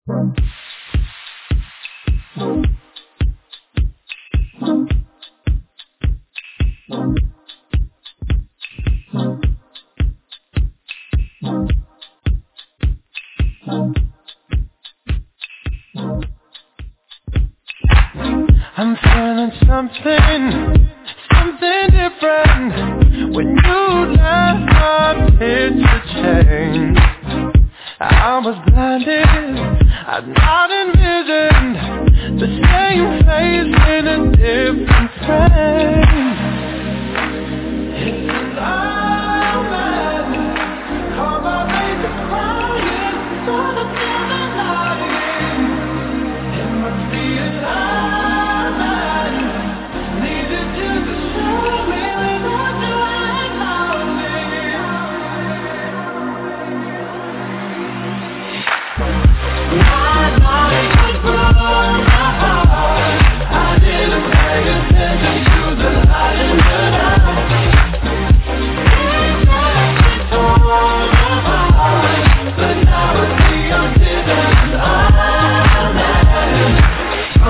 I'm feeling something different. When you left, my picture changed. I was blinded, I'd not envisioned the same face in a different frame. It's alive, man. Call my baby crying, so the feeling lying. It must be alive, man. Needed you to show me without you ain't lonely. My life was broken apart. I didn't pay attention to the light in the dark. It's torn apart, but now I see your tears are mad. Oh,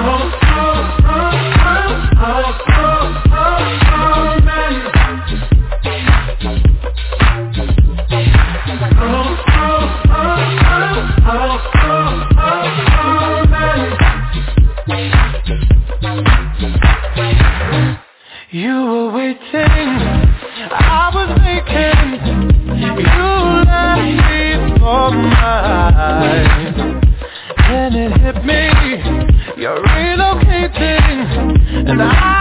man. You were waiting, I was vacant. You left me for mine. Then it hit me, you're relocating, and I